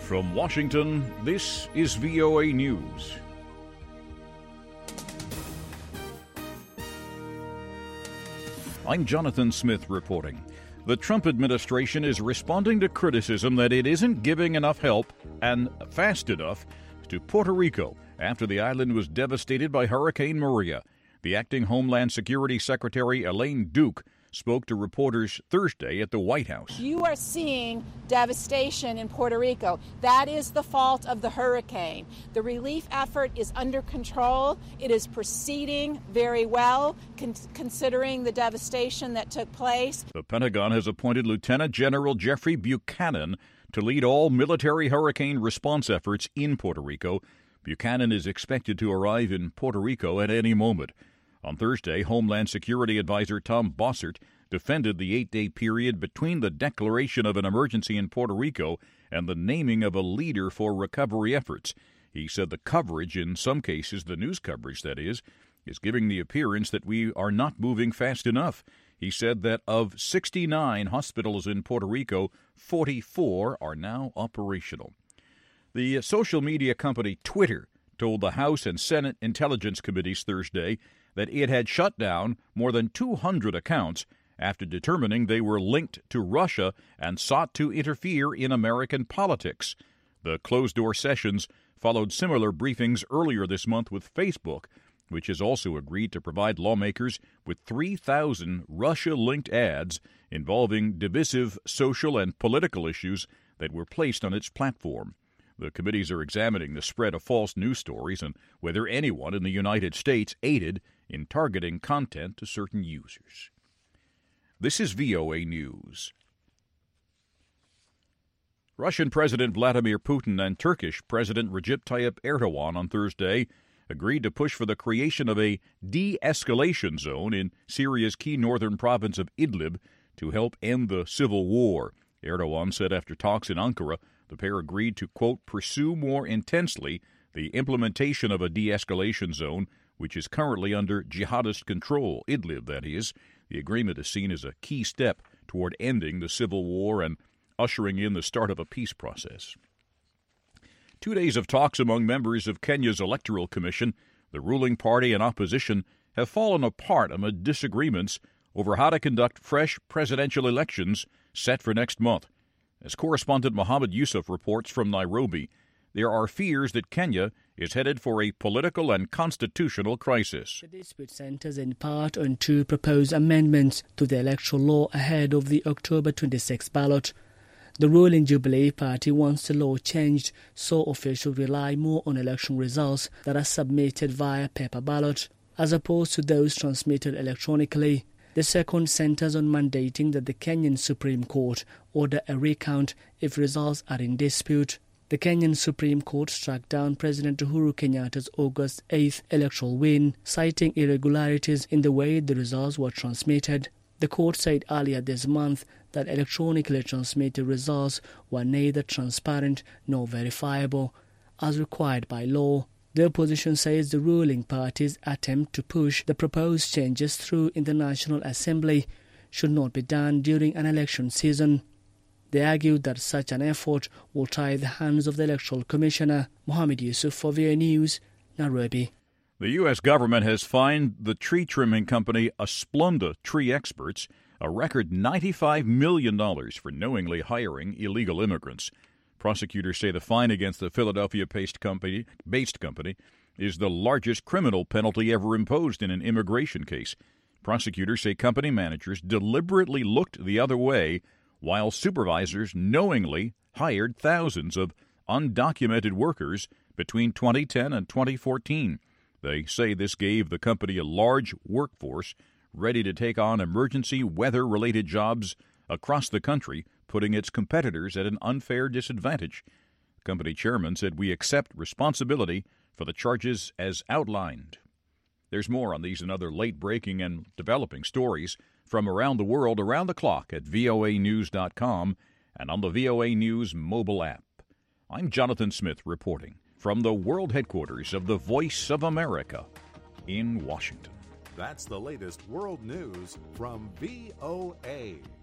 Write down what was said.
From Washington, this is VOA News. I'm Jonathan Smith reporting. The Trump administration is responding to criticism that it isn't giving enough help and fast enough to Puerto Rico after the island was devastated by Hurricane Maria. The acting Homeland Security Secretary Elaine Duke spoke to reporters Thursday at the White House. You are seeing devastation in Puerto Rico. That is the fault of the hurricane. The relief effort is under control. It is proceeding very well, considering the devastation that took place. The Pentagon has appointed Lieutenant General Jeffrey Buchanan to lead all military hurricane response efforts in Puerto Rico. Buchanan is expected to arrive in Puerto Rico at any moment. On Thursday, Homeland Security Advisor Tom Bossert defended the 8-day period between the declaration of an emergency in Puerto Rico and the naming of a leader for recovery efforts. He said the coverage, in some cases the news coverage that is giving the appearance that we are not moving fast enough. He said that of 69 hospitals in Puerto Rico, 44 are now operational. The social media company Twitter told the House and Senate Intelligence Committees Thursday that it had shut down more than 200 accounts after determining they were linked to Russia and sought to interfere in American politics. The closed-door sessions followed similar briefings earlier this month with Facebook, which has also agreed to provide lawmakers with 3,000 Russia-linked ads involving divisive social and political issues that were placed on its platform. The committees are examining the spread of false news stories and whether anyone in the United States aided in targeting content to certain users. This is VOA News. Russian President Vladimir Putin and Turkish President Recep Tayyip Erdogan on Thursday agreed to push for the creation of a de-escalation zone in Syria's key northern province of Idlib to help end the civil war. Erdogan said after talks in Ankara, the pair agreed to, quote, pursue more intensely the implementation of a de-escalation zone, which is currently under jihadist control, Idlib, that is. The agreement is seen as a key step toward ending the civil war and ushering in the start of a peace process. 2 days of talks among members of Kenya's Electoral Commission, the ruling party and opposition, have fallen apart amid disagreements over how to conduct fresh presidential elections set for next month. As correspondent Mohammed Yusuf reports from Nairobi, there are fears that Kenya is headed for a political and constitutional crisis. The dispute centers in part on 2 proposed amendments to the electoral law ahead of the October 26 ballot. The ruling Jubilee Party wants the law changed so officials rely more on election results that are submitted via paper ballot, as opposed to those transmitted electronically. The second centers on mandating that the Kenyan Supreme Court order a recount if results are in dispute. The Kenyan Supreme Court struck down President Uhuru Kenyatta's August 8th electoral win, citing irregularities in the way the results were transmitted. The court said earlier this month that electronically transmitted results were neither transparent nor verifiable, as required by law. The opposition says the ruling party's attempt to push the proposed changes through in the National Assembly should not be done during an election season. They argued that such an effort will tie the hands of the Electoral Commissioner. Mohammed Yusuf for VOA News, Nairobi. The U.S. government has fined the tree trimming company Asplunda Tree Experts a record $95 million for knowingly hiring illegal immigrants. Prosecutors say the fine against the Philadelphia-based company is the largest criminal penalty ever imposed in an immigration case. Prosecutors say company managers deliberately looked the other way while supervisors knowingly hired thousands of undocumented workers between 2010 and 2014. They say this gave the company a large workforce ready to take on emergency weather-related jobs across the country, putting its competitors at an unfair disadvantage. The company chairman said, "We accept responsibility for the charges as outlined." There's more on these and other late-breaking and developing stories from around the world around the clock at voanews.com and on the VOA News mobile app. I'm Jonathan Smith reporting from the world headquarters of the Voice of America in Washington. That's the latest world news from VOA.